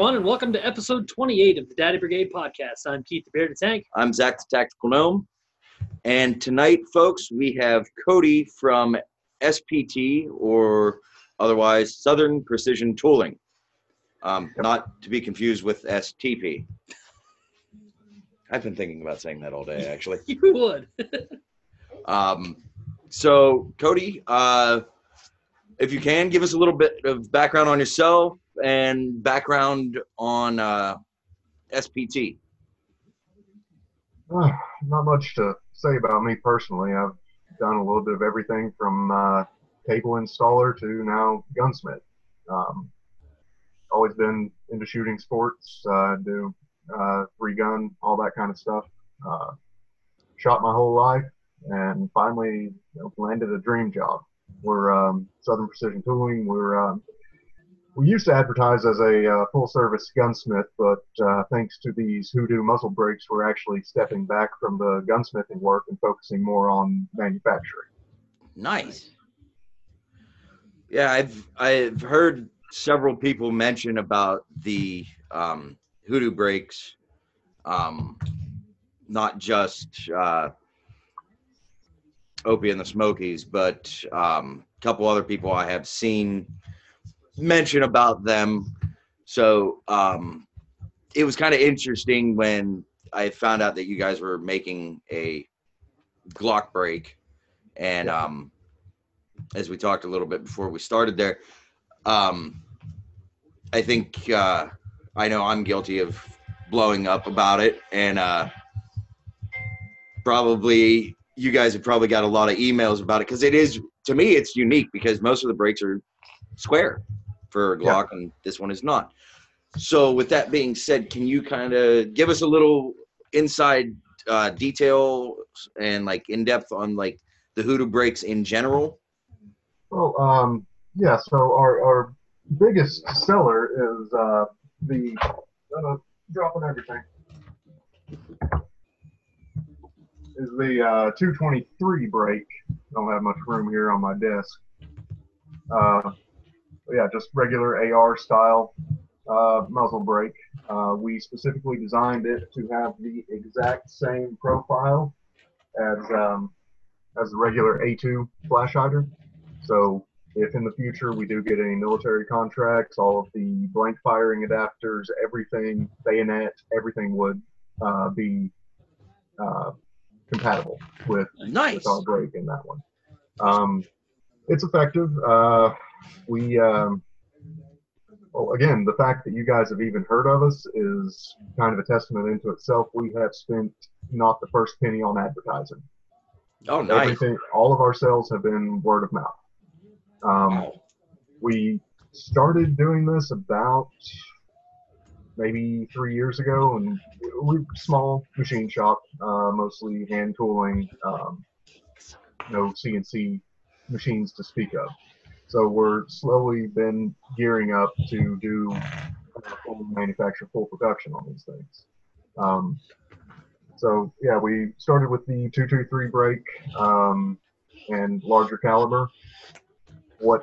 everyone, and welcome to episode 28 of the Daddy Brigade podcast. I'm Keith the Bearded Tank. I'm Zach the Tactical Gnome. And tonight, folks, we have Cody from SPT, or otherwise Southern Precision Tooling. Not to be confused with STP. I've been thinking about saying that all day, actually. You would. So, Cody, if you can, give us a little bit of background on yourself and background on SPT. Not much to say about me personally. I've done a little bit of everything from cable installer to now gunsmith. Always been into shooting sports, do free gun, all that kind of stuff. Shot my whole life and finally landed a dream job. We're Southern Precision Tooling. We used to advertise as a full-service gunsmith, but thanks to these Hoodoo muzzle brakes, we're actually stepping back from the gunsmithing work and focusing more on manufacturing. Nice. Yeah, I've heard several people mention about the Hoodoo brakes, not just Opie and the Smokies, but a couple other people I have seen mention about them. So it was kind of interesting when I found out that you guys were making a Glock brake, and as we talked a little bit before we started there, I think I know I'm guilty of blowing up about it, and probably you guys have probably got a lot of emails about it, because it is, to me, it's unique because most of the brakes are square for a Glock, and this one is not. So with that being said, can you kind of give us a little inside detail and like in depth on like the Hoodoo brakes in general? Well, yeah. So our biggest seller is the dropping everything. Is the 223 brake. Don't have much room here on my desk. Yeah, just regular AR style muzzle brake. We specifically designed it to have the exact same profile as the regular A2 flash hider. So if in the future we do get any military contracts, all of the blank firing adapters, everything, bayonet, everything would be compatible with our brake in that one. It's effective. Well, again, the fact that you guys have even heard of us is kind of a testament into itself. We have spent not the first penny on advertising. Oh, nice. All of our sales have been word of mouth. We started doing this about maybe 3 years ago, and we're small machine shop, mostly hand tooling, no CNC machines to speak of. So we're slowly been gearing up to do full manufacture, full production on these things. So yeah, we started with the 223 brake and larger caliber. What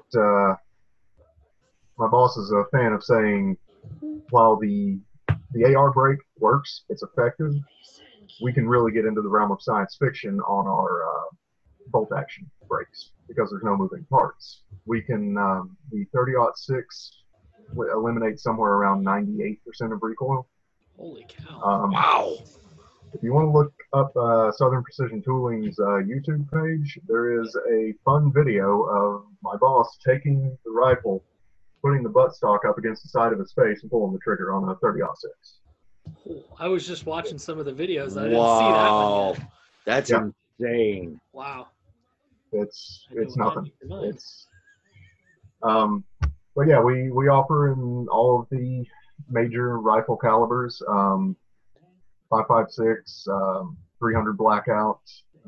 my boss is a fan of saying, while the AR brake works, it's effective, we can really get into the realm of science fiction on our bolt action brakes because there's no moving parts. We can, the 30-06 eliminate somewhere around 98% of recoil. Holy cow. Wow. If you want to look up Southern Precision Tooling's YouTube page, there is a fun video of my boss taking the rifle, putting the buttstock up against the side of his face and pulling the trigger on a 30-06. I was just watching some of the videos. I didn't see that one yet. That's insane. Wow. It's nothing. It's but yeah, we offer in all of the major rifle calibers, 5.56, 300 blackout,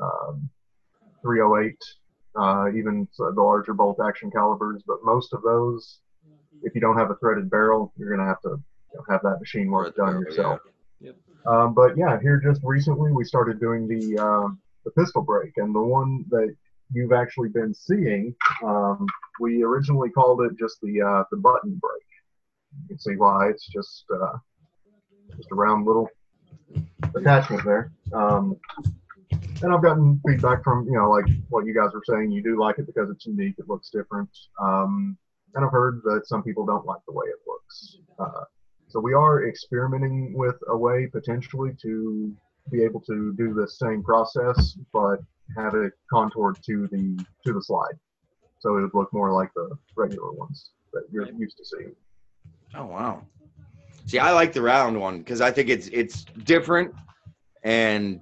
308, even the larger bolt action calibers. But most of those, if you don't have a threaded barrel, you're going to have to have that machine work done yourself. Yeah. Yep. But yeah, here just recently we started doing the pistol brake, and the one that you've actually been seeing, we originally called it just the button brake. You can see why. It's just a round little attachment there. And I've gotten feedback from, like what you guys were saying. You do like it because it's unique. It looks different. And I've heard that some people don't like the way it looks. So we are experimenting with a way potentially to be able to do the same process, but have it contoured to the slide. So it would look more like the regular ones that you're used to seeing. Oh, wow. See, I like the round one because I think it's different, and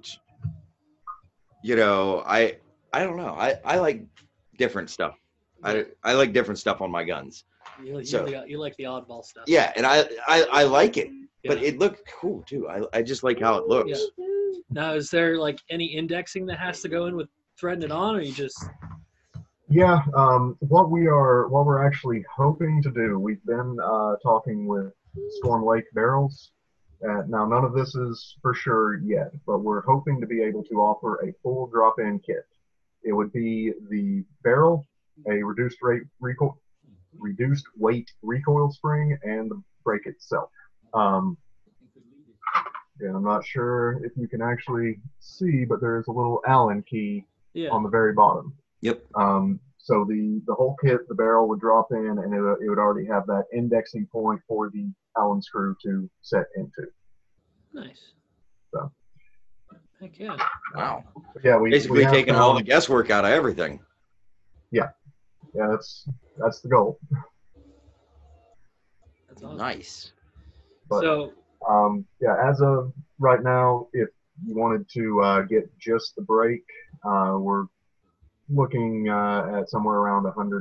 I don't know. I like different stuff. I like different stuff on my guns. You like the oddball stuff. Yeah, and I like it, but Yeah. it looked cool too. I just like how it looks. Yeah. Now, is there like any indexing that has to go in with threading it on, or you just? Yeah, what we're actually hoping to do, we've been talking with Storm Lake Barrels. Now, none of this is for sure yet, but we're hoping to be able to offer a full drop-in kit. It would be the barrel, a reduced weight recoil spring, and the brake itself. And I'm not sure if you can actually see, but there's a little Allen key on the very bottom. Yep. So the whole kit, the barrel would drop in, and it would already have that indexing point for the Allen screw to set into. Nice. So. Heck yeah. Wow. Yeah, basically taking all the guesswork out of everything. Yeah. Yeah, that's the goal. That's awesome. Nice. But, so. As of right now, if you wanted to get just the brake, we're looking at somewhere around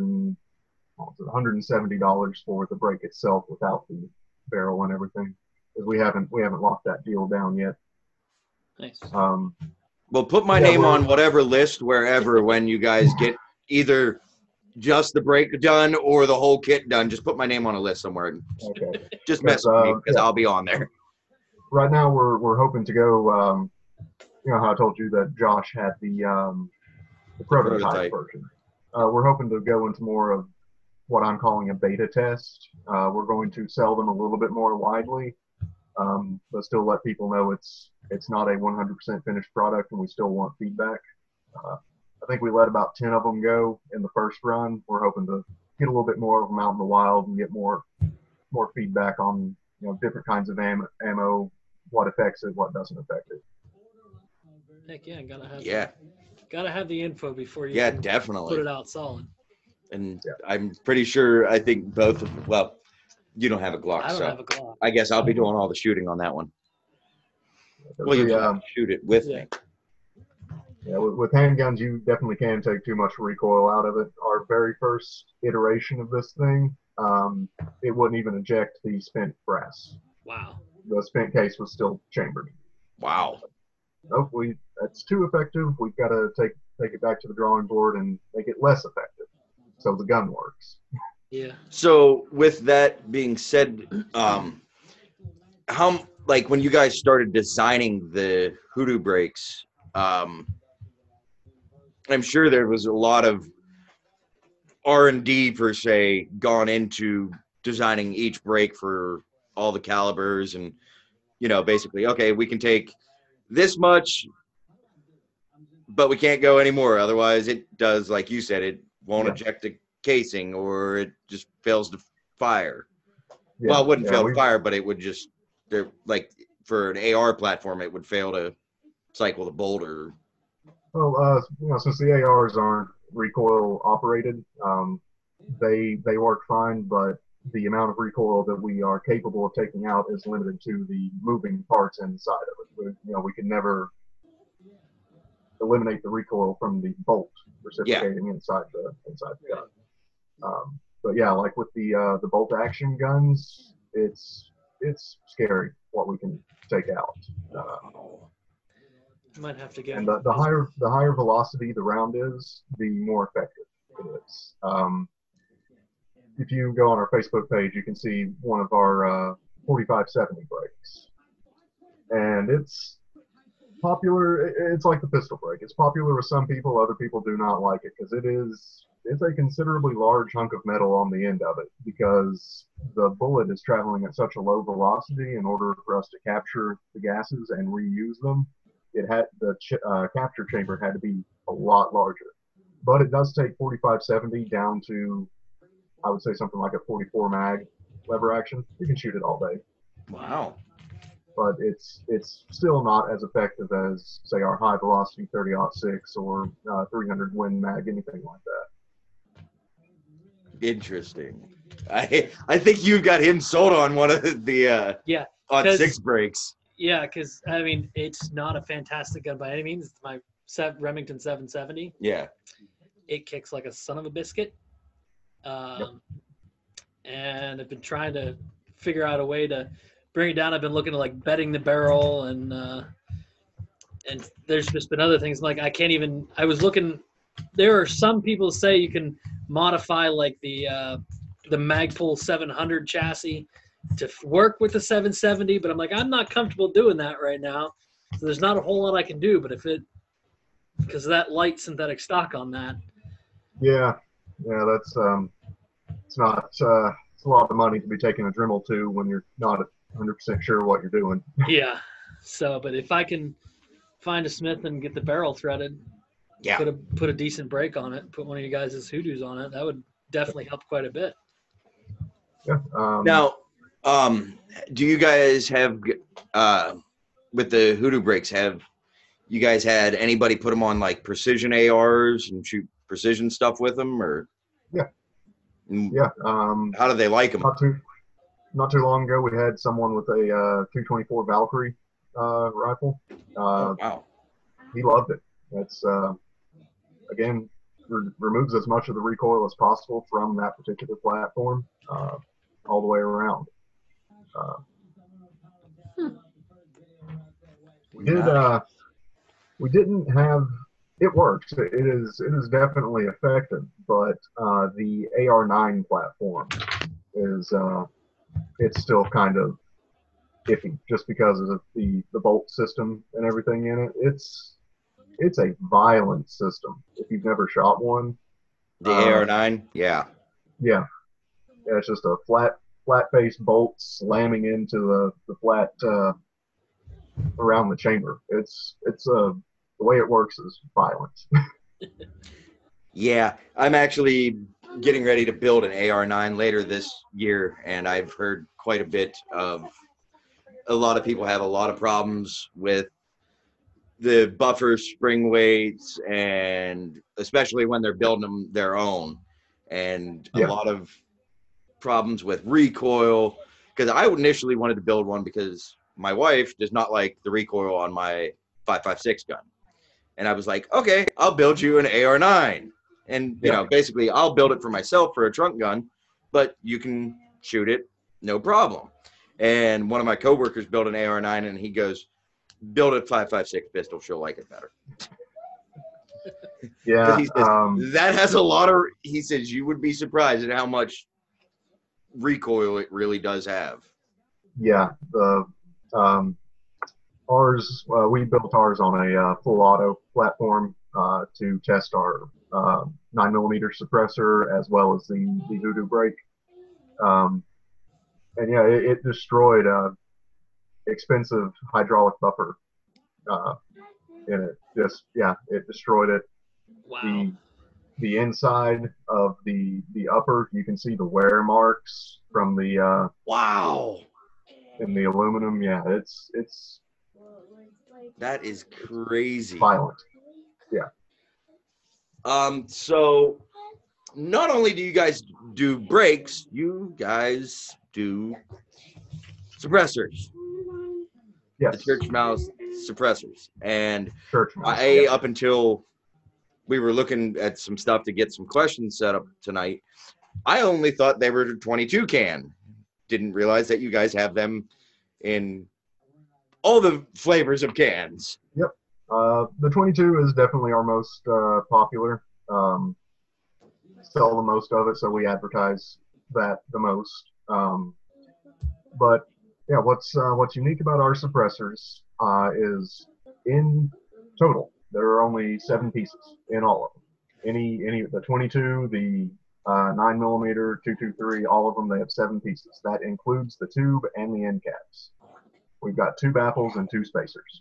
$170 for the brake itself without the barrel and everything, because we haven't locked that deal down yet. Nice. Well, put my name on whatever list wherever when you guys get either just the brake done or the whole kit done. Just put my name on a list somewhere. Okay. Just mess with me because I'll be on there. Right now, we're hoping to go. How I told you that Josh had the prototype version. We're hoping to go into more of what I'm calling a beta test. We're going to sell them a little bit more widely, but still let people know it's not a 100% finished product, and we still want feedback. I think we let about 10 of them go in the first run. We're hoping to get a little bit more of them out in the wild and get more feedback on different kinds of ammo, what affects it, what doesn't affect it. Heck yeah, gotta have the info before you definitely put it out solid. And I'm pretty sure I think both of well, you don't have a Glock, I don't have a Glock. I guess I'll be doing all the shooting on that one. Well, you can shoot it with me. Yeah, with handguns, you definitely can take too much recoil out of it. Our very first iteration of this thing, it wouldn't even eject the spent brass. Wow. The spent case was still chambered. Wow. Hopefully, that's too effective. We've got to take it back to the drawing board and make it less effective, so the gun works. Yeah. So, with that being said, how when you guys started designing the Hoodoo brakes, I'm sure there was a lot of R&D per se gone into designing each brake for all the calibers, and basically, okay, we can take this much, but we can't go anymore. Otherwise, it does, like you said, it won't eject the casing, or it just fails to fire. Yeah, well, it wouldn't fail to fire, but it would just, for an AR platform, it would fail to cycle the bolt. Or well, since the ARs aren't recoil operated, they work fine, but the amount of recoil that we are capable of taking out is limited to the moving parts inside of it. We can never eliminate the recoil from the bolt reciprocating inside the gun. But yeah, like with the bolt action guns, it's scary what we can take out. Might have to get. And the higher velocity the round is, the more effective it is. If you go on our Facebook page, you can see one of our 4570 brakes, and it's popular. It's like the pistol brake. It's popular with some people. Other people do not like it because it is it's a considerably large hunk of metal on the end of it because the bullet is traveling at such a low velocity. In order for us to capture the gases and reuse them, it had the capture chamber had to be a lot larger. But it does take 4570 down to, I would say, something like a 44 mag lever action. You can shoot it all day. Wow. But it's still not as effective as, say, our high velocity 30-06 or 300 Win mag, anything like that. Interesting. I think you got him sold on one of the Yeah, on 6 breaks. Yeah, because I mean, it's not a fantastic gun by any means. It's my Remington 770. Yeah. It kicks like a son of a biscuit. And I've been trying to figure out a way to bring it down. I've been looking at like bedding the barrel and there's just been other things like I was looking. There are some people say you can modify like the Magpul 700 chassis to work with the 770, but I'm like, I'm not comfortable doing that right now. So there's not a whole lot I can do, but because of that light synthetic stock on that. Yeah, that's it's not it's a lot of money to be taking a Dremel to when you're not 100% sure what you're doing. Yeah. So, but if I can find a smith and get the barrel threaded, Yeah. put a decent brake on it, put one of you guys' hoodoos on it, that would definitely help quite a bit. Yeah. Now, do you guys have with the hoodoo brakes? Have you guys had anybody put them on like precision ARs and shoot precision stuff with them, or? Yeah. Mm, Yeah. How do they like them? Not too long ago, we had someone with a 224 Valkyrie rifle. Wow. He loved it. That's again removes as much of the recoil as possible from that particular platform, all the way around. We didn't have. It works. It is definitely effective, but the AR9 platform is it's still kind of iffy just because of the bolt system and everything in it. It's a violent system. If you've never shot one, The AR9, yeah. yeah, it's just a flat face bolt slamming into the flat around the chamber. It's the way it works is violent. Yeah, I'm actually getting ready to build an AR9 later this year, and I've heard quite a bit of a lot of people have a lot of problems with the buffer spring weights, and especially when they're building them their own, and a lot of problems with recoil. Because I initially wanted to build one because my wife does not like the recoil on my 5.56 gun. And I was like, okay, I'll build you an AR9. And, you know, basically I'll build it for myself for a trunk gun, but you can shoot it, no problem. And one of my coworkers built an AR9, and he goes, build a 5.56 pistol, she'll like it better. Yeah. He says, that has a lot of, he says, you would be surprised at how much recoil it really does have. Yeah. Ours, we built ours on a full auto platform to test our 9mm suppressor as well as the Hoodoo brake. And yeah, it destroyed expensive hydraulic buffer in it. It destroyed it. Wow. The inside of the upper, you can see the wear marks from the wow, in the aluminum. Yeah, it's that is crazy. Violent. Yeah. So not only do you guys do brakes, you guys do suppressors. Yes. The Church Mouse suppressors. And Church Mouse, up until we were looking at some stuff to get some questions set up tonight, I only thought they were 22 can. Didn't realize that you guys have them in all the flavors of cans. Yep. The 22 is definitely our most popular. Sell the most of it, so we advertise that the most. But yeah, what's unique about our suppressors is in total there are only 7 pieces in all of them. the 22, the 9mm, 223, all of them, they have 7 pieces. That includes the tube and the end caps. We've got 2 baffles and 2 spacers.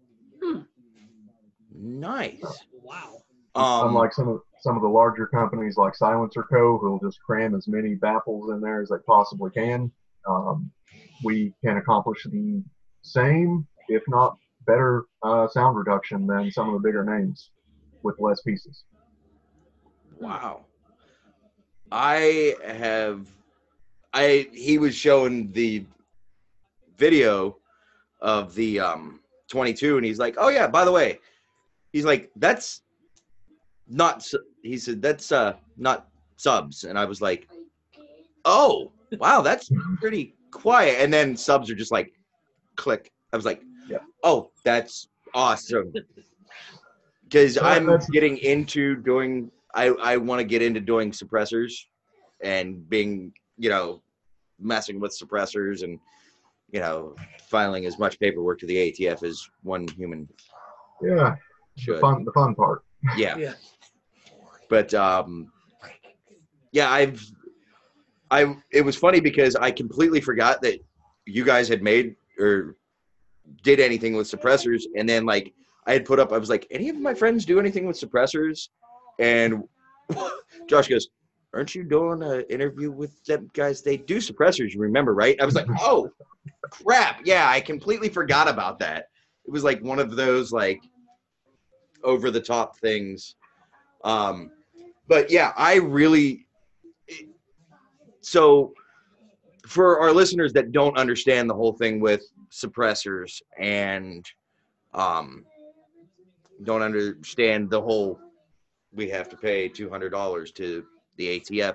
Nice. Wow. Unlike some of the larger companies like Silencer Co., who'll just cram as many baffles in there as they possibly can, we can accomplish the same, if not better, sound reduction than some of the bigger names with less pieces. Wow. He was showing the video of the 22, and he's like, oh yeah, by the way, he's like, that's not, he said, that's not subs. And I was like, oh, wow, that's pretty quiet. And then subs are just like, click. I was like, yep. Oh, that's awesome. Because I'm getting into doing, I want to get into doing suppressors and being, messing with suppressors and, filing as much paperwork to the ATF as one human should. The fun part. Yeah. But, it was funny because I completely forgot that you guys had made or did anything with suppressors. And then I was like, any of my friends do anything with suppressors? And Josh goes, aren't you doing an interview with them guys? They do suppressors, you remember, right? I was like, oh, crap. Yeah, I completely forgot about that. It was one of those over-the-top things. But yeah, so for our listeners that don't understand the whole thing with suppressors and don't understand the whole we have to pay $200 to the ATF,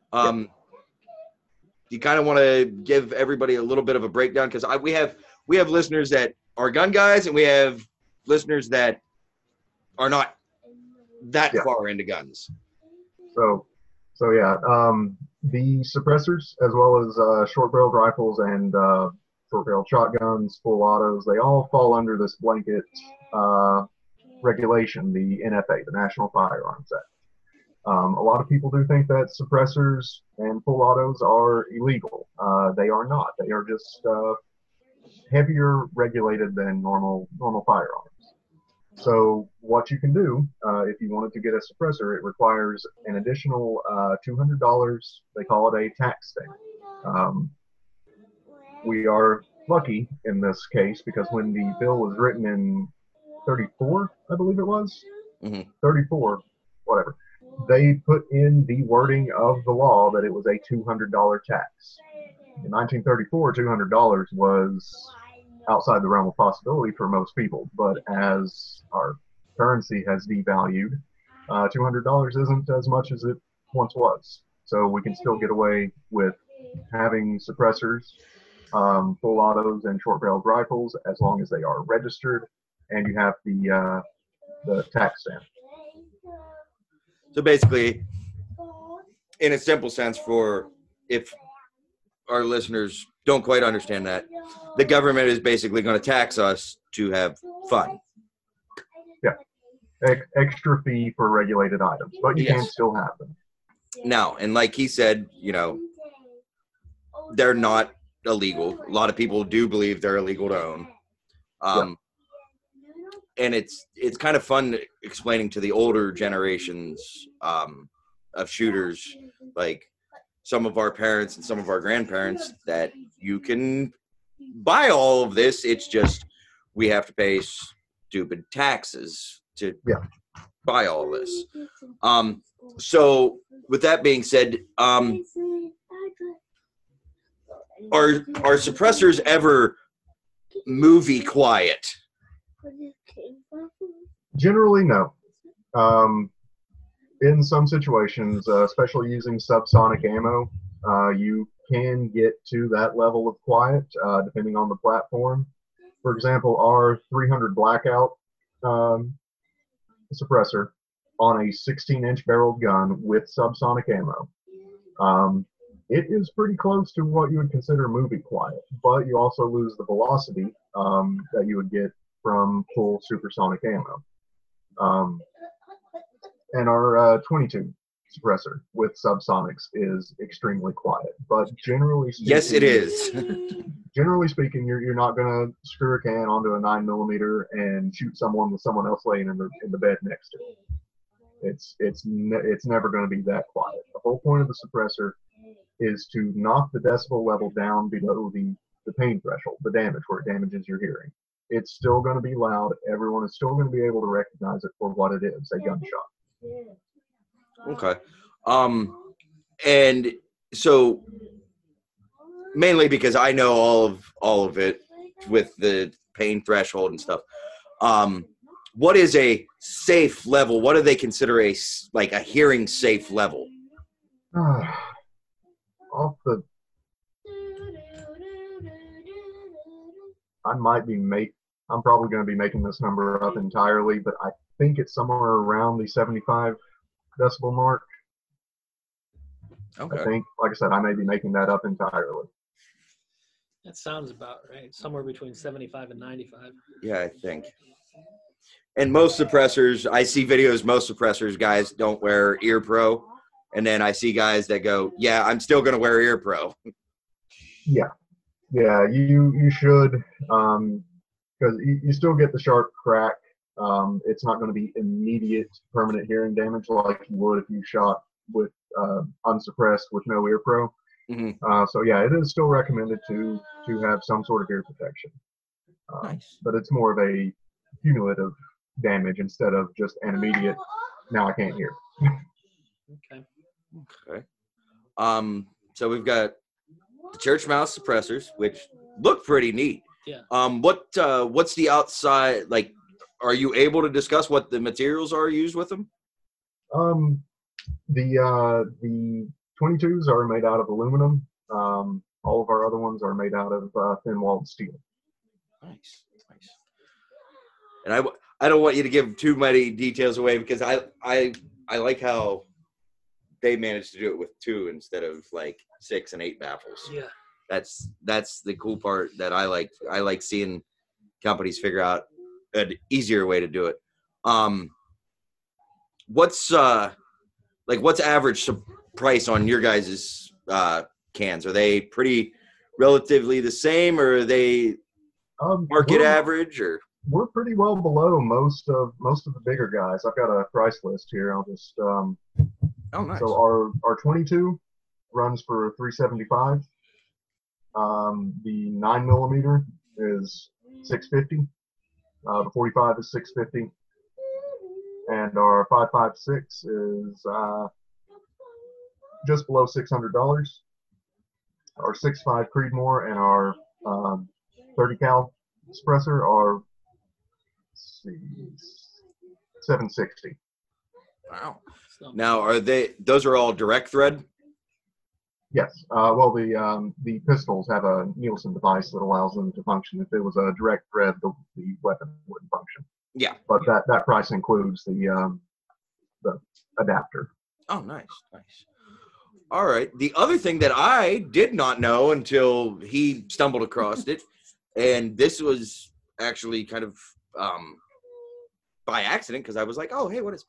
you kind of want to give everybody a little bit of a breakdown, because we have listeners that are gun guys and we have listeners that are not that far into guns. So yeah, the suppressors, as well as short-barreled rifles and short-barreled shotguns, full autos, they all fall under this blanket regulation, the NFA, the National Firearms Act. A lot of people do think that suppressors and full autos are illegal. They are not. They are just heavier regulated than normal firearms. So what you can do, if you wanted to get a suppressor, it requires an additional $200. They call it a tax stamp. We are lucky in this case because when the bill was written in 34, I believe it was, 34, whatever, they put in the wording of the law that it was a $200 tax. In 1934, $200 was outside the realm of possibility for most people, but as our currency has devalued, $200 isn't as much as it once was. So we can still get away with having suppressors, full autos, and short-barreled rifles as long as they are registered and you have the tax stamp. So basically, in a simple sense, for if our listeners don't quite understand that, the government is basically going to tax us to have fun. Yeah. Extra fee for regulated items, but you can still have them. Now, and like he said, they're not illegal. A lot of people do believe they're illegal to own. And it's kind of fun explaining to the older generations of shooters, like some of our parents and some of our grandparents, that you can buy all of this. It's just we have to pay stupid taxes to buy all this. So with that being said, are suppressors ever movie quiet? Generally, no. In some situations, especially using subsonic ammo, you can get to that level of quiet depending on the platform. For example, our 300 Blackout suppressor on a 16-inch barreled gun with subsonic ammo, it is pretty close to what you would consider movie quiet, but you also lose the velocity that you would get from full supersonic ammo. And our 22 suppressor with subsonics is extremely quiet. But generally speaking, Yes, it is. Generally speaking, you're not going to screw a can onto a 9mm and shoot someone with someone else laying in the bed next to it. It's never going to be that quiet. The whole point of the suppressor is to knock the decibel level down below the pain threshold, the damage, where it damages your hearing. It's still going to be loud. Everyone is still going to be able to recognize it for what it is, a gunshot. Okay. And so mainly because I know all of it with the pain threshold and stuff. What is a safe level? What do they consider a hearing safe level? Off the, I'm probably going to be making this number up entirely, but I think it's somewhere around the 75 decibel mark. Okay. I think, like I said, I may be making that up entirely. That sounds about right. Somewhere between 75 and 95. Yeah, I think. And most suppressors, I see videos, most suppressors guys don't wear ear pro. And then I see guys that go, yeah, I'm still going to wear ear pro. Yeah, you should, because you still get the sharp crack. It's not going to be immediate permanent hearing damage like you would if you shot with unsuppressed with no ear pro. Mm-hmm. So yeah, it is still recommended to have some sort of ear protection. Nice. But it's more of a cumulative damage instead of just an immediate, now I can't hear. Okay. So we've got the church mouse suppressors, which look pretty neat. Yeah. What's the outside, like, are you able to discuss what the materials are used with them? The 22s are made out of aluminum. All of our other ones are made out of thin-walled steel. Nice. And I don't want you to give too many details away because I like how they managed to do it with 2 instead of like 6 and 8 baffles. Yeah. That's the cool part that I like. I like seeing companies figure out an easier way to do it. What's average price on your guys' cans? Are they pretty relatively the same, or are they market average? Or we're pretty well below most of the bigger guys. I've got a price list here. I'll just oh, nice. So our 22 runs for $375. The 9mm is $650. The 45 is $650, and our 5.56 is just below $600. Our 6.5 Creedmoor and our 30 cal suppressor are $760. Wow. Now, those are all direct thread? Yes. Well, the pistols have a Nielsen device that allows them to function. If it was a direct thread, the weapon wouldn't function. Yeah. But that price includes the adapter. Oh, nice. All right. The other thing that I did not know until he stumbled across it, and this was actually kind of by accident because I was like, oh, hey, what is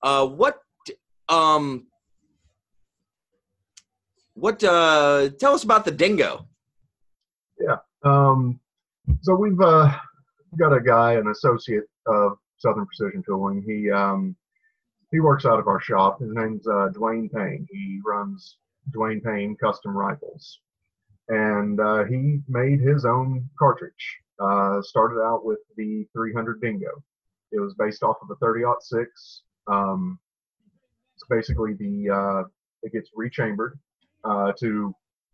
tell us about the Dingo. Yeah. So we've got a guy, an associate of Southern Precision Tooling. He works out of our shop. His name's Dwayne Payne. He runs Dwayne Payne Custom Rifles. And he made his own cartridge. Started out with the 300 Dingo. It was based off of a 30-06. It's basically it gets rechambered to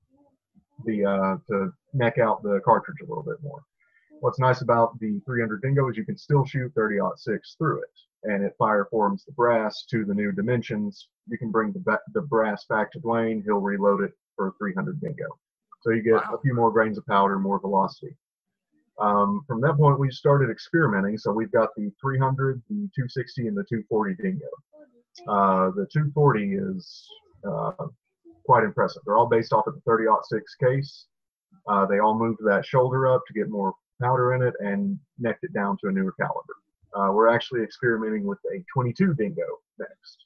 neck out the cartridge a little bit more. What's nice about the 300 Dingo is you can still shoot 30-06 through it, and it fire forms the brass to the new dimensions. You can bring the brass back to Dwayne. He'll reload it for 300 Dingo. So you get a few more grains of powder, more velocity. From that point, we started experimenting. So we've got the 300, the 260, and the 240 Dingo. The 240 is quite impressive. They're all based off of the 30-06 case. They all moved that shoulder up to get more powder in it and necked it down to a newer caliber. we're actually experimenting with a 22 dingo next.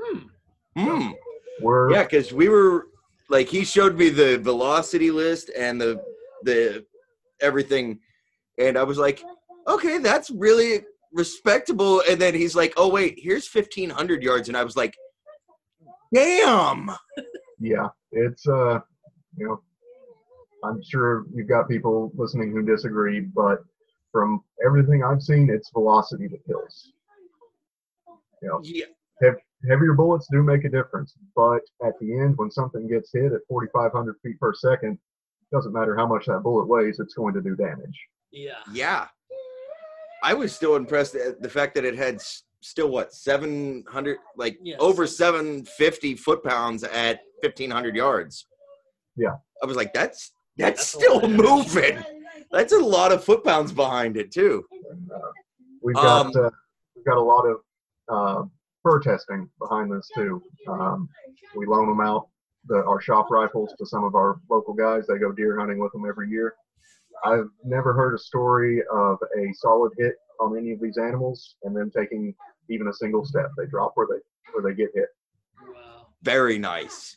We're Yeah, because we were like, he showed me the velocity list and the everything, and I was like, okay, that's really respectable. And then he's like, oh wait, here's 1,500 yards, and I was like, damn. Yeah, it's you know, I'm sure you've got people listening who disagree, but from everything I've seen, it's velocity that kills. You know, Yeah. heavier bullets do make a difference, but at the end, when something gets hit at 4,500 feet per second, doesn't matter how much that bullet weighs, it's going to do damage. Yeah. I was still impressed at the fact that it had still, what, 700, like over 750 foot-pounds at 1,500 yards. Yeah. I was like, that's still moving. That's a lot of foot-pounds behind it, too. And, we've got a lot of fur testing behind this, too. We loan them out, our shop rifles, to some of our local guys. They go deer hunting with them every year. I've never heard a story of a solid hit on any of these animals and then taking even a single step. They drop where they get hit. Wow. Very nice.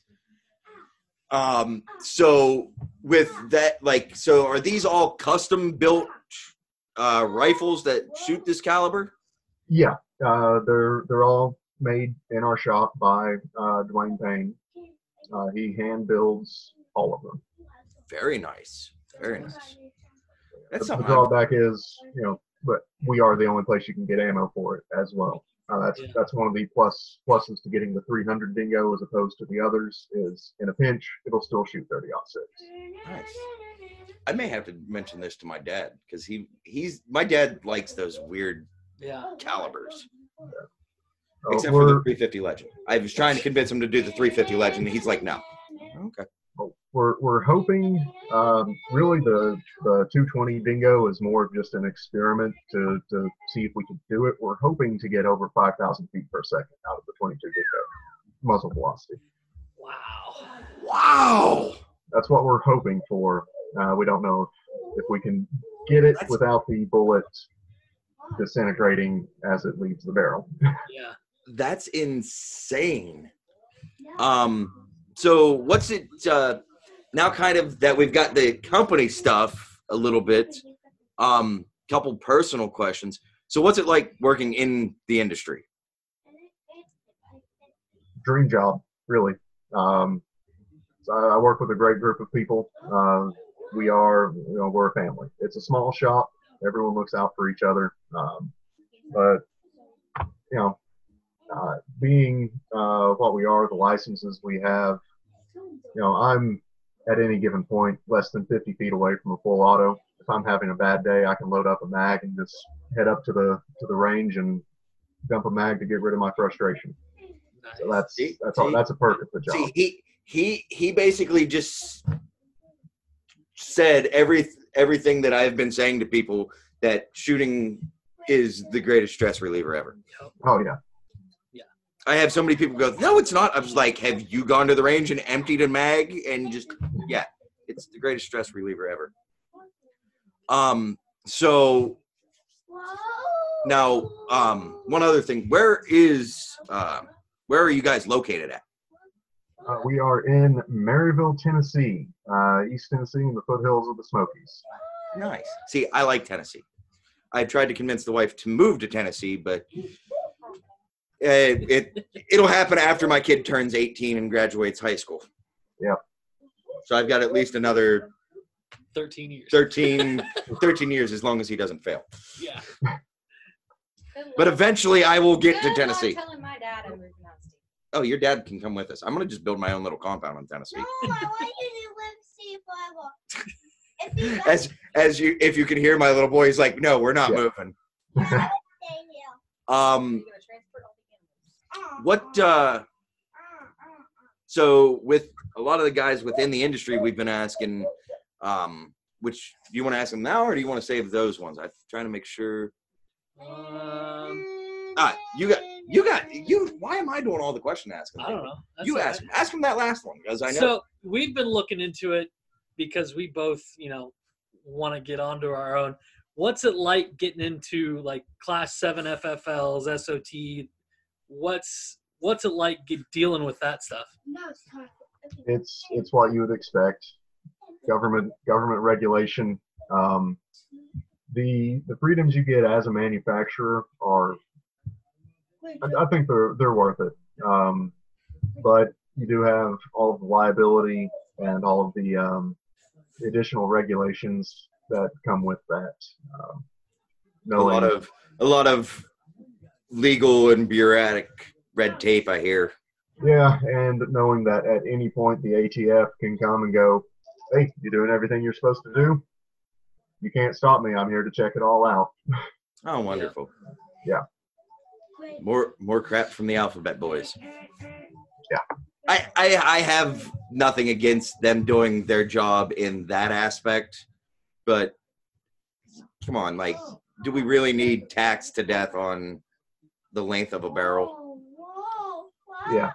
So with that, like, so are these all custom built rifles that shoot this caliber? Yeah, they're all made in our shop by Dwayne Payne. He hand builds all of them. Very nice. Very nice. That's The something. drawback is, but we are the only place you can get ammo for it as well. That's one of the pluses to getting the 300 dingo as opposed to the others is in a pinch it'll still shoot 30-06. Nice. I may have to mention this to my dad because my dad likes those weird calibers. Except for the 350 Legend. I was trying to convince him to do the 350 Legend, and he's like, no. Okay. We're hoping, really the 220 dingo is more of just an experiment to see if we can do it. We're hoping to get over 5,000 feet per second out of the 22 dingo muzzle velocity. Wow. That's what we're hoping for. We don't know if we can get it without the bullet disintegrating as it leaves the barrel. Yeah. That's insane. So what's it now kind of that we've got the company stuff a little bit, couple personal questions. So what's it like working in the industry? Dream job, really. I work with a great group of people. We're a family. It's a small shop. Everyone looks out for each other. But being what we are, the licenses we have, I'm at any given point less than 50 feet away from a full auto. If I'm having a bad day, I can load up a mag and just head up to the range and dump a mag to get rid of my frustration. Nice. So that's a perk of the job. See, he basically just said everything that I've been saying to people, that shooting is the greatest stress reliever ever. Oh yeah. I have so many people go, no, it's not. I was like, have you gone to the range and emptied a mag and just, it's the greatest stress reliever ever. So now, one other thing, where are you guys located at? We are in Maryville, Tennessee, East Tennessee, in the foothills of the Smokies. Nice. See, I like Tennessee. I tried to convince the wife to move to Tennessee, but it'll happen after my kid turns 18 and graduates high school. Yeah. So I've got at least another 13 years. 13 years, as long as he doesn't fail. Yeah. But eventually I will get to Tennessee. I'm telling my dad I'm moving out. Oh, your dad can come with us. I'm going to just build my own little compound in Tennessee. No, I want you to live see forever. If you can hear my little boy, he's like, no, we're not moving. So with a lot of the guys within the industry, we've been asking, which do you want to ask them now, or do you want to save those ones? I'm trying to make sure. Why am I doing all the question asking? I don't know. That's You all ask right. ask them that last one, because I know. So we've been looking into it because we both, want to get onto our own. what's it like getting into like Class 7 FFLs, SOT? What's it like dealing with that stuff? It's what you would expect. Government regulation. The freedoms you get as a manufacturer are, I think they're worth it. But you do have all of the liability and all of the additional regulations that come with that. A lot of legal and bureaucratic red tape, I hear. Yeah, and knowing that at any point the ATF can come and go, hey, you're doing everything you're supposed to do. You can't stop me. I'm here to check it all out. Oh, wonderful. Yeah. More crap from the Alphabet Boys. Yeah. I have nothing against them doing their job in that aspect, but come on, like, do we really need tax to death on the length of a barrel? Yeah.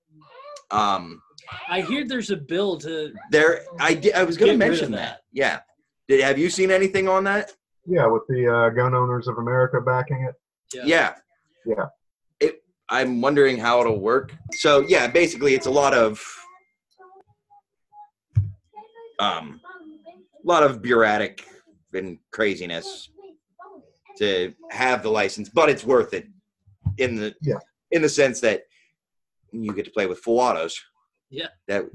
I hear there's a bill to. I was going to Get rid mention of that. Yeah. Have you seen anything on that? Yeah, with the Gun Owners of America backing it. Yeah. Yeah. I'm wondering how it'll work. So yeah, basically it's a lot of bureaucratic and craziness to have the license, but it's worth it in the sense that you get to play with full autos. Yeah. That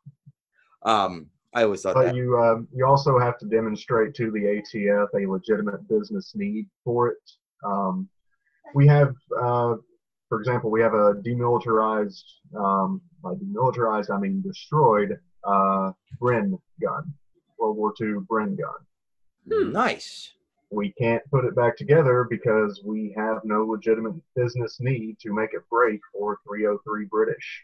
I always thought But that. you also have to demonstrate to the ATF a legitimate business need for it. We have, for example, we have a demilitarized, by demilitarized I mean destroyed, Bren gun, World War II Bren gun. Nice. We can't put it back together because we have no legitimate business need to make it break for 303 British.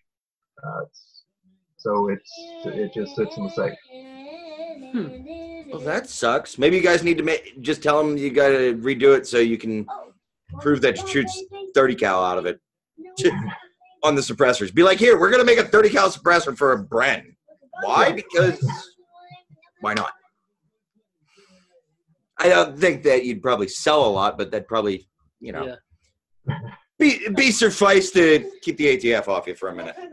So it just sits in the safe. Well, that sucks. Maybe you guys need to just tell them you got to redo it so you can prove that you shoots 30 cal out of it on the suppressors. Be like, here, we're going to make a 30 cal suppressor for a Bren. Why? Because why not? I don't think that you'd probably sell a lot, but that'd probably, be suffice to keep the ATF off you for a minute.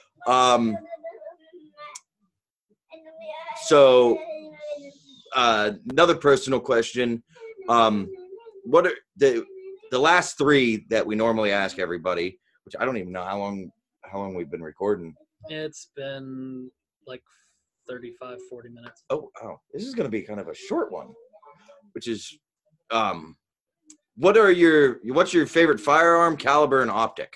So another personal question. What are the last three that we normally ask everybody, which I don't even know how long we've been recording. It's been like 35, 40 minutes. Oh, this is going to be kind of a short one, which is, what's your favorite firearm, caliber, and optic?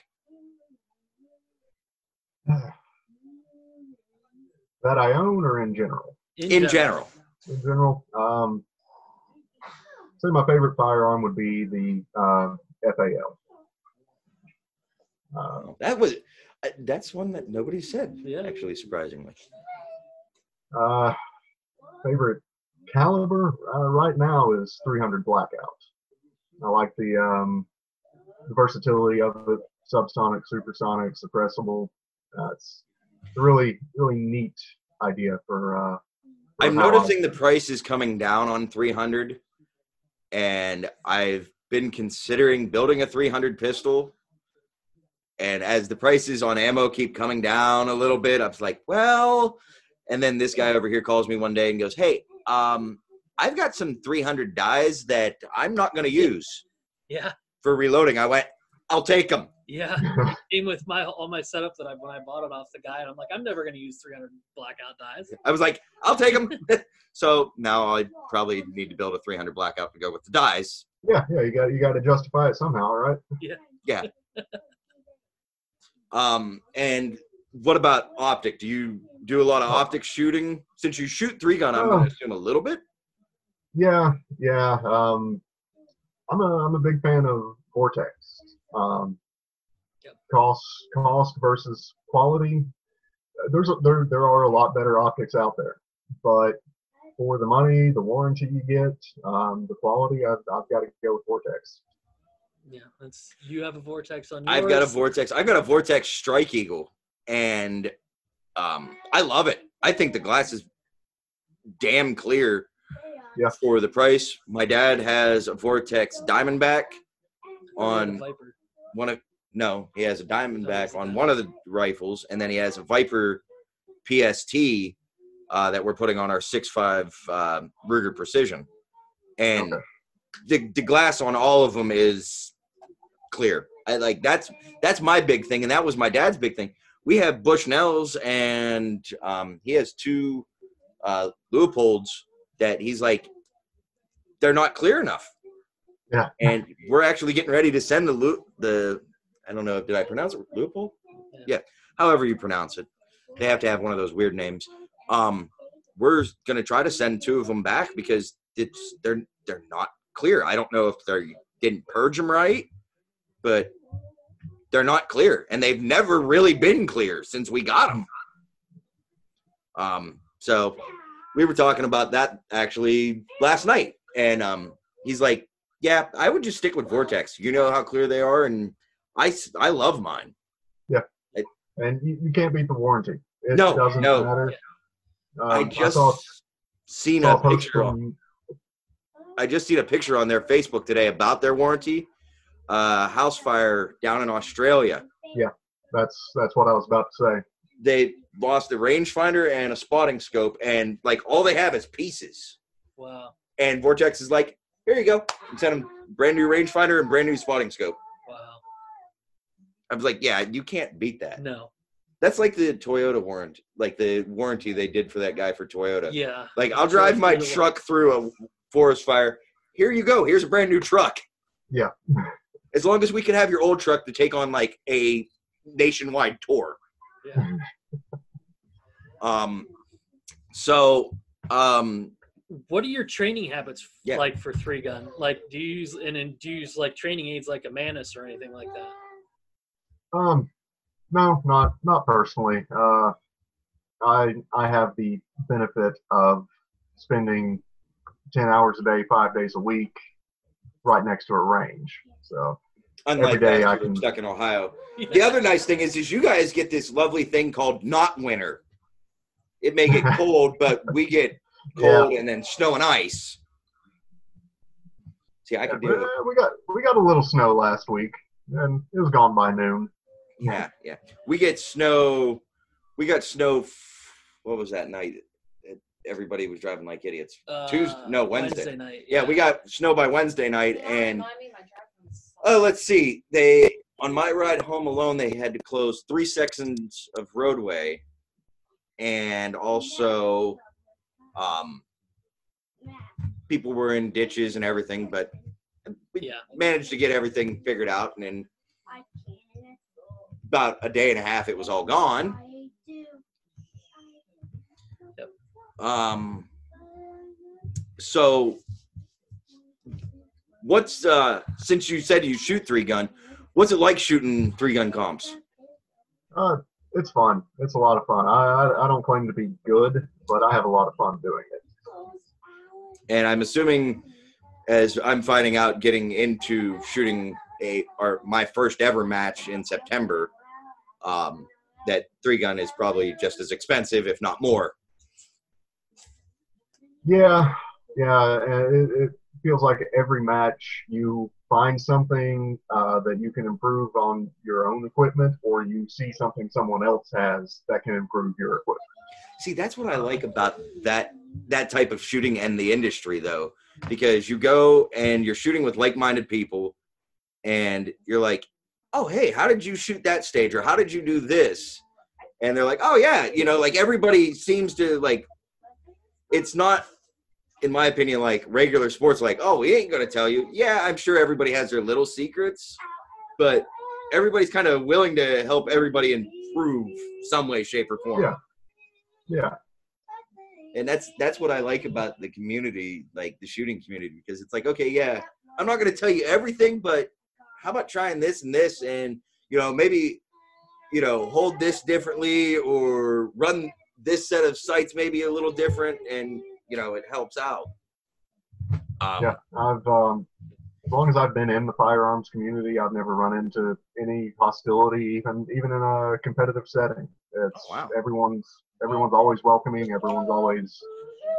That I own or in general? In general. In general, say my favorite firearm would be the FAL. That's one that nobody said. Yeah. Actually, surprisingly. Favorite caliber right now is 300 Blackout. I like the versatility of it, subsonic, supersonic, suppressible. It's a really, really neat idea for I'm noticing the price is coming down on 300, and I've been considering building a 300 pistol. And as the prices on ammo keep coming down a little bit, I was like, well, and then this guy over here calls me one day and goes, hey, I've got some 300 dies that I'm not going to use for reloading. I went, I'll take them. Yeah. Came with all my setup that when I bought it off the guy, and I'm like, I'm never going to use 300 Blackout dies. I was like, I'll take them. So now I probably need to build a 300 Blackout to go with the dies. Yeah, you got to justify it somehow, right? Yeah. And what about optic? Do you do a lot of optic shooting? Since you shoot 3-gun, I'm going to assume a little bit. Yeah. I'm a big fan of Vortex. Cost versus quality. There are a lot better optics out there, but for the money, the warranty you get, the quality, I've got to go with Vortex. Yeah, you have a Vortex on yours. I've got a Vortex. I've got a Vortex Strike Eagle, and I love it. I think the glass is damn clear. for the price. My dad has a Vortex Diamondback on Viper. he has a Diamondback on one of the rifles, and then he has a Viper PST that we're putting on our 6.5 Ruger Precision. And the glass on all of them is clear. That's my big thing, and that was my dad's big thing. We have Bushnells, and he has 2 Leopolds that he's like, they're not clear enough. Yeah. And we're actually getting ready to send the I don't know, did I pronounce it Leopold? Yeah. However you pronounce it. They have to have one of those weird names. We're going to try to send 2 of them back because they're not clear. I don't know if they didn't purge them right, but they're not clear, and they've never really been clear since we got them. So we were talking about that actually last night, and he's like, yeah, I would just stick with Vortex. You know how clear they are, and I love mine. Yeah. And you can't beat the warranty. It No, doesn't no. matter. I just seen a picture on their Facebook today about their warranty. House fire down in Australia. Yeah, that's what I was about to say. They lost a rangefinder and a spotting scope, and like all they have is pieces. Wow. And Vortex is like, here you go. And send them brand new rangefinder and brand new spotting scope. Wow. I was like, yeah, you can't beat that. No. That's like the Toyota warranty, like the warranty they did for that guy for Toyota. Yeah. Like, I'll drive my truck through a forest fire. Here you go. Here's a brand new truck. Yeah. As long as we can have your old truck to take on like a nationwide tour. Yeah. What are your training habits like for 3-gun? Like, do you use like training aids like a Manus or anything like that? No, not personally. I have the benefit of spending 10 hours a day, 5 days a week, right next to a range. So unlike every day that, I you're can stuck in Ohio. Yeah. The other nice thing is you guys get this lovely thing called not winter. It may get cold, but we get cold and then snow and ice. See, I could do it. We got a little snow last week, and it was gone by noon. Yeah. We get snow. We got snow. What was that night? Everybody was driving like idiots. Wednesday night. Yeah, we got snow by Wednesday night, and Oh, let's see. On my ride home alone, they had to close 3 sections of roadway, and also people were in ditches and everything, but we managed to get everything figured out, and in about a day and a half, it was all gone. So what's since you said you shoot 3-gun, what's it like shooting 3-gun comps? It's fun. It's a lot of fun. I don't claim to be good, but I have a lot of fun doing it. And I'm assuming, as I'm finding out, getting into shooting my first ever match in September, that 3-gun is probably just as expensive, if not more. Yeah. It feels like every match you find something that you can improve on your own equipment, or you see something someone else has that can improve your equipment. See, that's what I like about that type of shooting and the industry, though, because you go and you're shooting with like-minded people, and you're like, oh, hey, how did you shoot that stage, or how did you do this? And they're like, oh, yeah, like everybody seems to, like, it's not, in my opinion, like regular sports, like, oh, we ain't going to tell you. Yeah, I'm sure everybody has their little secrets, but everybody's kind of willing to help everybody improve some way, shape, or form. Yeah. And that's what I like about the community, like the shooting community, because it's like, okay, yeah, I'm not going to tell you everything, but how about trying this and this, and, maybe, hold this differently, or run this set of sights maybe a little different, and, it helps out. I've as long as I've been in the firearms community, I've never run into any hostility, even in a competitive setting. It's everyone's always welcoming. Everyone's always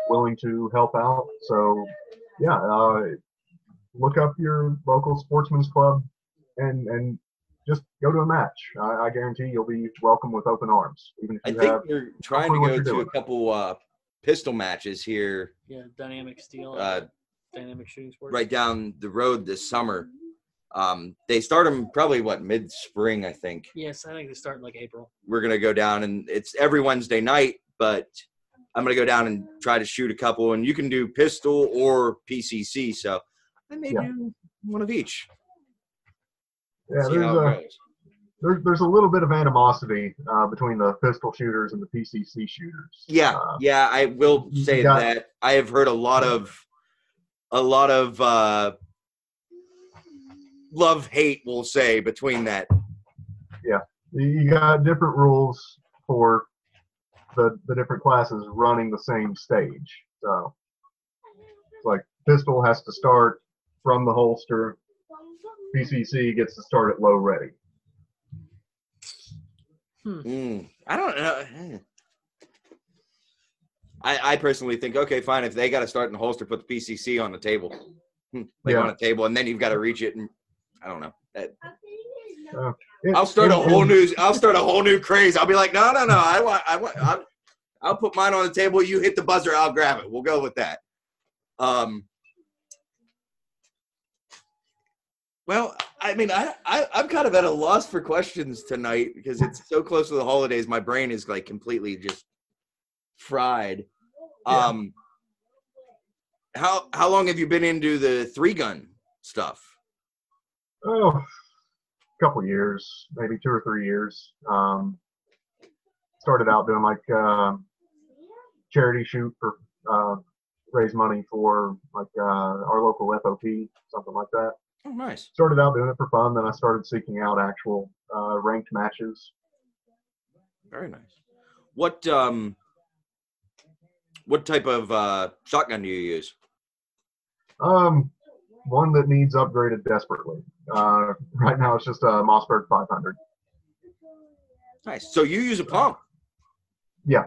willing to help out. So, yeah, look up your local sportsman's club and just go to a match. I guarantee you'll be welcome with open arms, even if I you think have. we're trying to what go you're to doing. a couple pistol matches here Yeah, dynamic steel, dynamic shooting sports. right down the road this summer. They start them probably mid-spring, I think. Yes, I think they start in like April. We're gonna go down, and it's every Wednesday night, but I'm gonna go down and try to shoot a couple, and you can do pistol or PCC. So I may do one of each. Yeah, See how it goes. there's a little bit of animosity between the pistol shooters and the PCC shooters. Yeah, I will say that I have heard a lot of love-hate, we'll say, between that. Yeah, you got different rules for the different classes running the same stage. So it's like pistol has to start from the holster. PCC gets to start at low ready. I don't know. I personally think, okay, fine. If they got to start in the holster, put the PCC on the table, on a table, and then you've got to reach it. And I don't know. I'll start a whole new craze. I'll be like, no. I'll put mine on the table. You hit the buzzer. I'll grab it. We'll go with that. Well, I mean, I'm kind of at a loss for questions tonight because it's so close to the holidays. My brain is like completely just fried. Yeah. How long have you been into the 3-gun stuff? Oh, a couple years, maybe 2 or 3 years. Started out doing like charity shoot for raise money for like our local FOP, something like that. Oh, nice. Started out doing it for fun, then I started seeking out actual ranked matches. Very nice. What type of shotgun do you use? One that needs upgraded desperately. Right now it's just a Mossberg 500. Nice. So you use a pump? Yeah.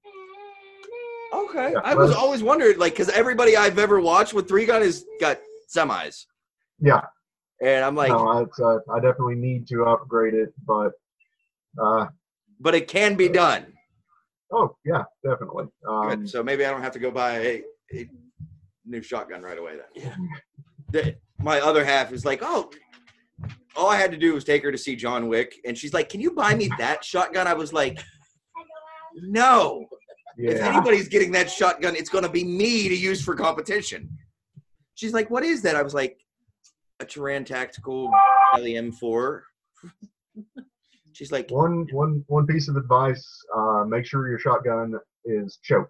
Okay. Yeah, I was always wondered, like, because everybody I've ever watched with 3-gun has got semis. Yeah. And I'm like, no, I definitely need to upgrade it, but it can be done. Oh yeah, definitely. Good. So maybe I don't have to go buy a new shotgun right away then. Yeah. My other half is like, oh, all I had to do was take her to see John Wick, and she's like, can you buy me that shotgun? I was like, no. Yeah. If anybody's getting that shotgun, it's going to be me to use for competition. She's like, what is that? I was like, a Taran Tactical Kelly M4. She's like, one piece of advice: make sure your shotgun is choked.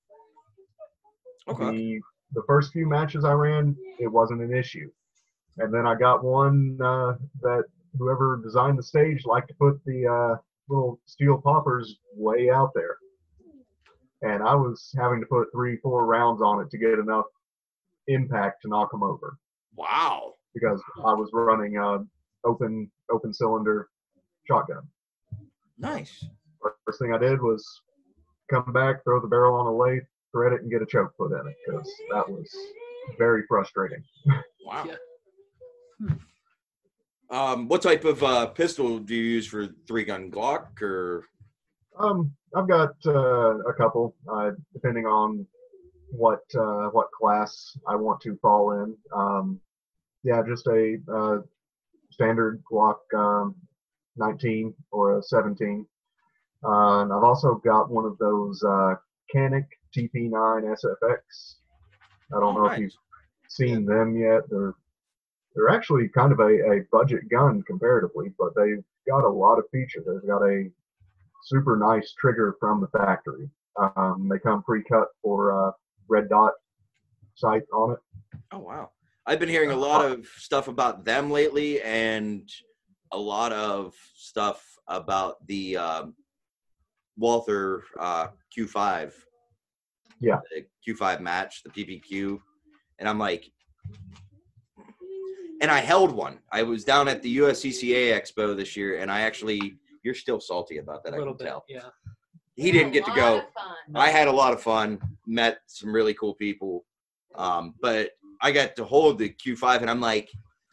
okay. The first few matches I ran, it wasn't an issue, and then I got one that whoever designed the stage liked to put the little steel poppers way out there, and I was having to put 3-4 rounds on it to get enough impact to knock them over. Wow. Because I was running open cylinder shotgun. Nice. First thing I did was come back, throw the barrel on a lathe, thread it, and get a choke put in it because that was very frustrating. Wow. Yeah. What type of pistol do you use for 3-gun? Glock or? I've got a couple, depending on what class I want to fall in. Yeah, just a standard Glock 19 or a 17. And I've also got one of those Canik TP9 SFX. I don't know if you've seen them yet. They're actually kind of a budget gun comparatively, but they've got a lot of features. They've got a super nice trigger from the factory. They come pre-cut for red dot sight on it. Oh, wow. I've been hearing a lot of stuff about them lately and a lot of stuff about the Walther Q5. Yeah. The Q5 match, the PPQ. And I'm like, and I held one. I was down at the USCCA Expo this year, and I actually, you're still salty about that, A little I can bit, tell. yeah. he didn't get to go. I had a lot of fun, met some really cool people, but I got to hold the Q5, and I'm like,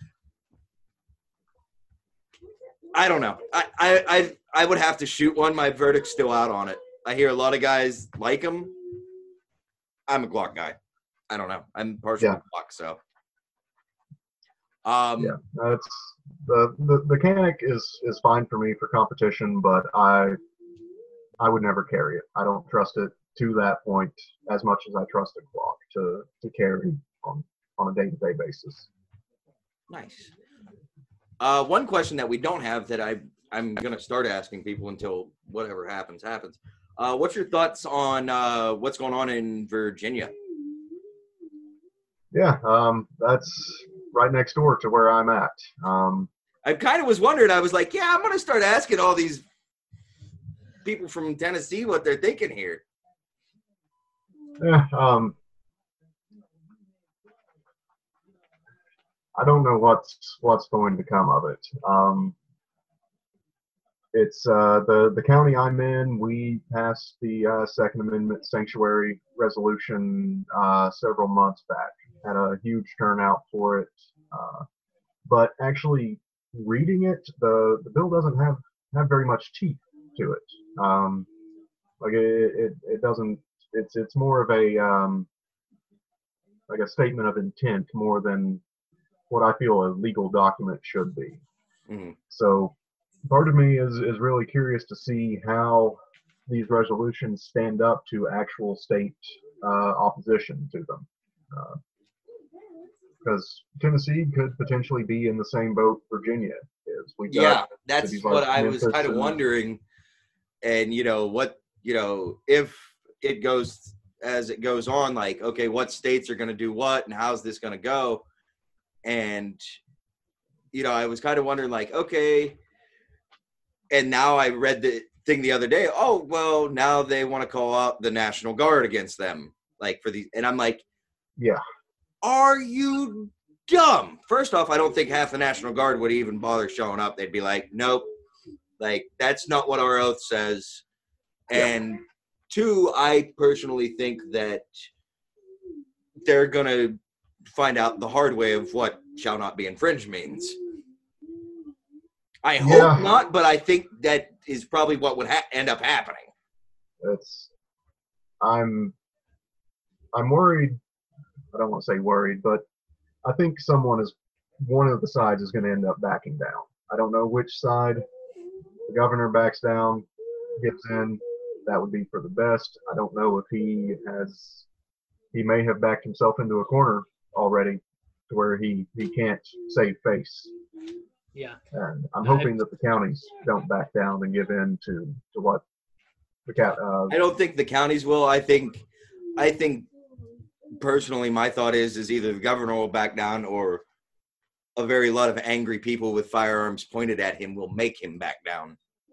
I don't know. I would have to shoot one. My verdict's still out on it. I hear a lot of guys like them. I'm a Glock guy. I don't know. I'm partial to Glock, so. That's the Canic is fine for me for competition, but I would never carry it. I don't trust it to that point as much as I trust a Glock to carry on a day-to-day basis. Nice. One question that we don't have that I'm going to start asking people until whatever happens. What's your thoughts on what's going on in Virginia? Yeah, that's right next door to where I'm at. I kind of was wondering. I was like, yeah, I'm going to start asking all these people from Tennessee what they're thinking here. Yeah, I don't know what's going to come of it. It's the county I'm in. We passed the Second Amendment sanctuary resolution several months back. Had a huge turnout for it, but actually reading it, the bill doesn't have very much teeth to it. Like it doesn't. It's more of a like a statement of intent more than what I feel a legal document should be. Mm-hmm. So part of me is really curious to see how these resolutions stand up to actual state opposition to them. Because Tennessee could potentially be in the same boat Virginia is. That's what I was kind of wondering. And, if it goes as it goes on, like, okay, what states are going to do what and how's this going to go? And, I was kind of wondering, like, okay. And now I read the thing the other day. Oh, well, now they want to call out the National Guard against them. Like, for these. And I'm like, yeah. Are you dumb? First off, I don't think half the National Guard would even bother showing up. They'd be like, nope. Like, that's not what our oath says. And two, I personally think that they're going to find out the hard way of what shall not be infringed means. I hope not, but I think that is probably what would end up happening. I'm worried. I don't want to say worried, but I think one of the sides is going to end up backing down. I don't know which side. The governor backs down, gives in. That would be for the best. I don't know if he may have backed himself into a corner already to where he can't save face. Yeah. And I'm hoping that the counties don't back down and give in to what the I don't think the counties will. I think personally, my thought is either the governor will back down or a very lot of angry people with firearms pointed at him will make him back down.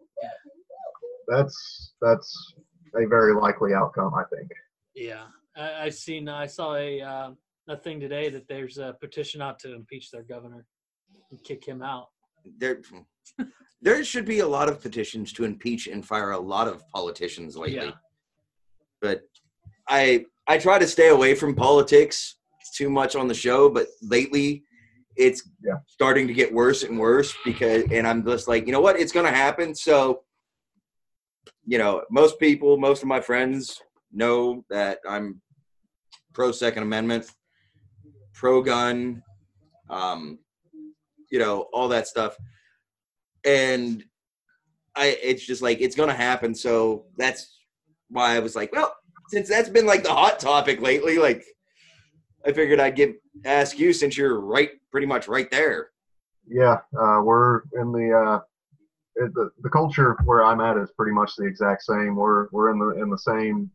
That's a very likely outcome, I think. Yeah, I saw a thing today that there's a petition out to impeach their governor and kick him out. There should be a lot of petitions to impeach and fire a lot of politicians lately. Yeah. But I try to stay away from politics too much on the show, but lately it's starting to get worse and worse and I'm just like, you know what? It's going to happen. So, most of my friends know that I'm pro Second Amendment, pro gun, all that stuff. And it's just like, it's going to happen. So that's why I was like, well, since that's been like the hot topic lately, like I figured I'd ask you since you're pretty much right there. Yeah. We're in the culture where I'm at is pretty much the exact same. We're in the same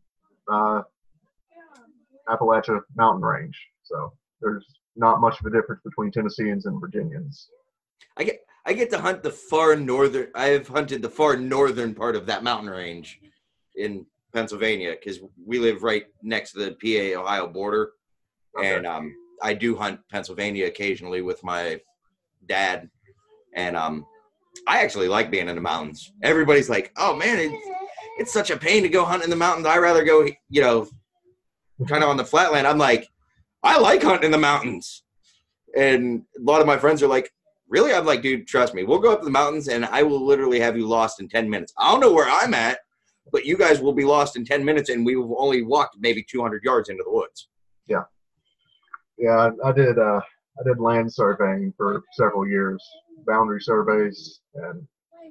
Appalachia mountain range. So there's not much of a difference between Tennesseans and Virginians. I get to hunt the far northern. I've hunted the far northern part of that mountain range in Pennsylvania because we live right next to the PA-Ohio border, okay. And I do hunt Pennsylvania occasionally with my dad, and I actually like being in the mountains. Everybody's like, "Oh man, it's such a pain to go hunt in the mountains. I'd rather go, kind of on the flatland. I'm like, I like hunting in the mountains. And a lot of my friends are like, really? I'm like, dude, trust me. We'll go up to the mountains, and I will literally have you lost in 10 minutes. I don't know where I'm at, but you guys will be lost in 10 minutes, and we will only walked maybe 200 yards into the woods. Yeah. Yeah, I did land surveying for several years, boundary surveys, and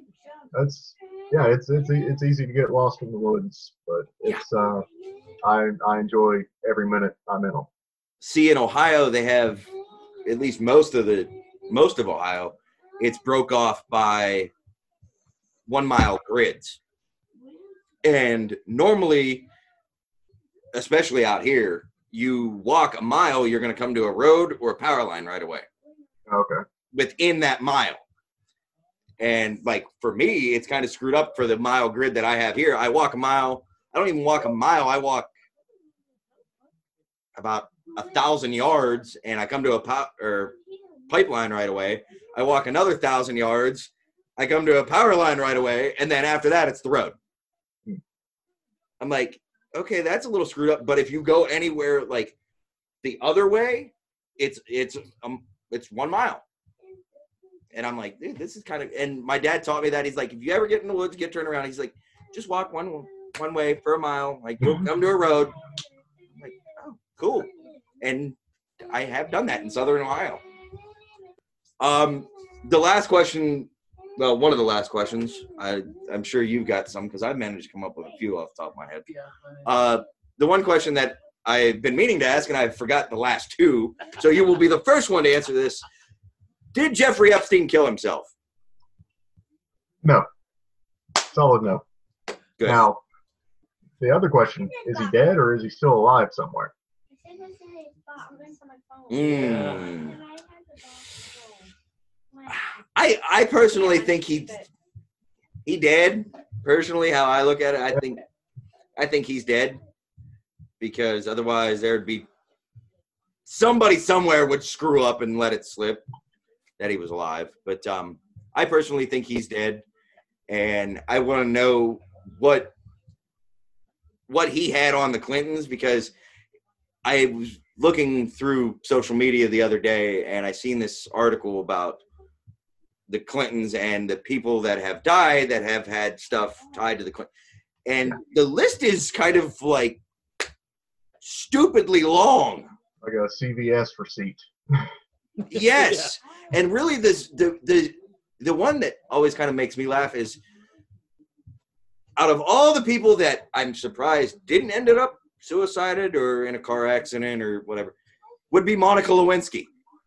it's easy to get lost in the woods, but I enjoy every minute I'm in them. See, in Ohio, they have at least most of Ohio, it's broke off by 1 mile grids. And normally, especially out here, you walk a mile, you're going to come to a road or a power line right away. Okay. Within that mile. And like for me, it's kind of screwed up for the mile grid that I have here. I walk a mile. I don't even walk a mile. I walk about 1,000 yards, and I come to a pipeline right away. I walk another 1,000 yards. I come to a power line right away, and then after that, it's the road. I'm like, okay, that's a little screwed up. But if you go anywhere like the other way, it's 1 mile. And I'm like, dude, this is kind of. And my dad taught me that. He's like, if you ever get in the woods, get turned around. He's like, just walk one way for a mile. Like, you'll come to a road. I'm like, oh, cool. And I have done that in Southern Ohio. The last question, well, one of the last questions, I'm sure you've got some because I've managed to come up with a few off the top of my head. Yeah. The one question that I've been meaning to ask, and I forgot the last two, so you will be the first one to answer this. Did Jeffrey Epstein kill himself? No. Solid no. Good. Now, the other question, is he dead or is he still alive somewhere? I personally think he dead. Personally, how I look at it, I think he's dead, because otherwise there'd be somebody somewhere would screw up and let it slip that he was alive. But I personally think he's dead, and I want to know what he had on the Clintons, because I was looking through social media the other day, and I seen this article about the Clintons and the people that have died that have had stuff tied to the Clintons. And the list is kind of like stupidly long. Like a CVS receipt. Yes. Yeah. And really the one that always kind of makes me laugh is, out of all the people that I'm surprised didn't end up suicided or in a car accident or whatever, would be Monica Lewinsky.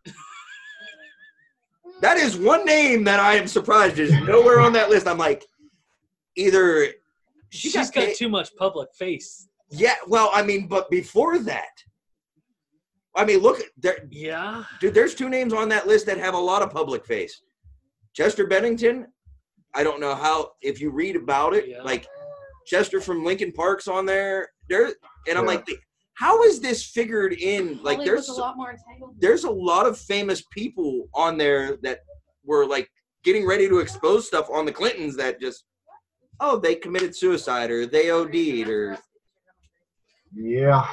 That is one name that I am surprised is nowhere on that list. I'm like, either she's got too much public face. Yeah, well, I mean, but before that, I mean, look, there. Yeah, dude, there's 2 names on that list that have a lot of public face. Chester Bennington. I don't know how, if you read about it, like Chester from Lincoln Park's on there. And I'm like, how is this figured in? Like, there's a lot of famous people on there that were like getting ready to expose stuff on the Clintons that just, oh, they committed suicide or they OD'd or. Yeah.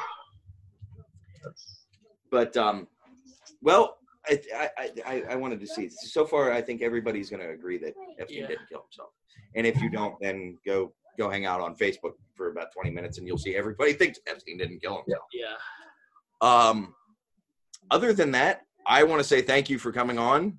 But well, I wanted to see. So far, I think everybody's going to agree that Epstein didn't kill himself. And if you don't, then go hang out on Facebook for about 20 minutes, and you'll see everybody thinks Epstein didn't kill himself. Yeah. Other than that, I want to say thank you for coming on.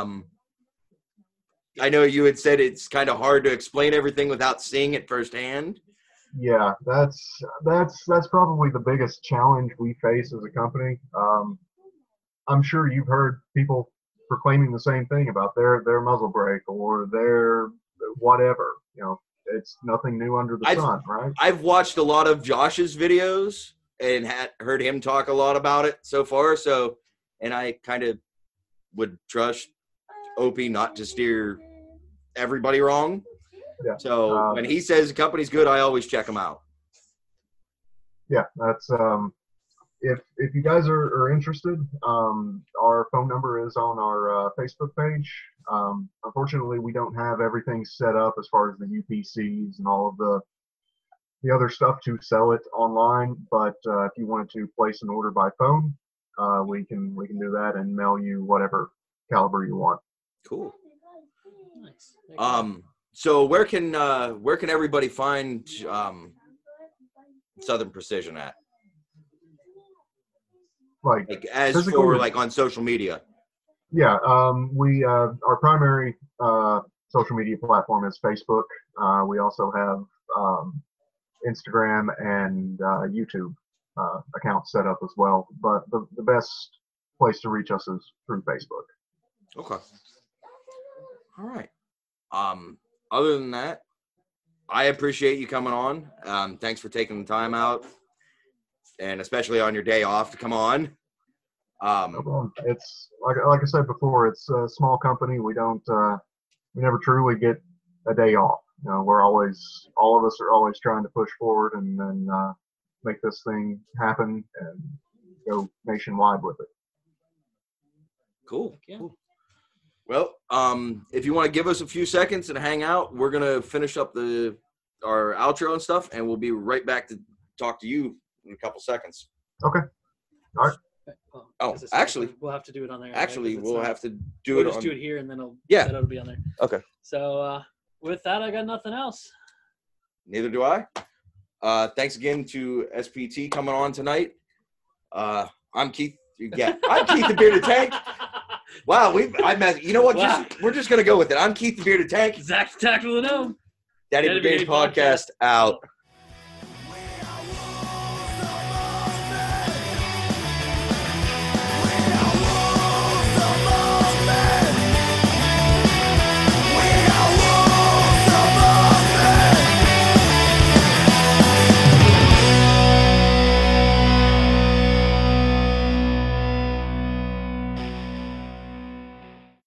I know you had said it's kind of hard to explain everything without seeing it firsthand. Yeah, that's probably the biggest challenge we face as a company. I'm sure you've heard people proclaiming the same thing about their muzzle brake or their whatever. You know, it's nothing new under the sun, right? I've watched a lot of Josh's videos and heard him talk a lot about it so far. So, and I kind of would trust Opie not to steer everybody wrong. Yeah. So when he says the company's good, I always check him out. Yeah, that's if you guys are interested, our phone number is on our Facebook page. Unfortunately, we don't have everything set up as far as the UPCs and all of the the other stuff to sell it online. But if you wanted to place an order by phone, we can do that and mail you whatever caliber you want. Cool. Nice. So where can everybody find Southern Precision at? Like as physical for or- like on social media. Yeah, we our primary social media platform is Facebook. We also have Instagram and YouTube accounts set up as well. But the best place to reach us is through Facebook. Okay. All right. Other than that, I appreciate you coming on. Thanks for taking the time out, and especially on your day off to come on. No problem. It's like I said before, it's a small company. We never truly get a day off. You know, all of us are always trying to push forward and then make this thing happen and go nationwide with it. Cool. Yeah. Cool. Well, if you want to give us a few seconds and hang out, we're gonna finish up our outro and stuff, and we'll be right back to talk to you in a couple seconds. Okay. All right. Well, Oh, 'cause it's actually- we'll have to do it on there. right? Actually, 'Cause it's we'll not- have to do we'll it just on. do it here, and then it'll be on there. Okay. So with that, I got nothing else. Neither do I. Thanks again to SPT coming on tonight. I'm Keith. Yeah, I'm Keith the Bearded Tank. Wow, you know what? Wow. We're just gonna go with it. I'm Keith the Bearded Tank. Zach the Tactical Gnome. Daddy Daddy Brigade Brigade podcast out.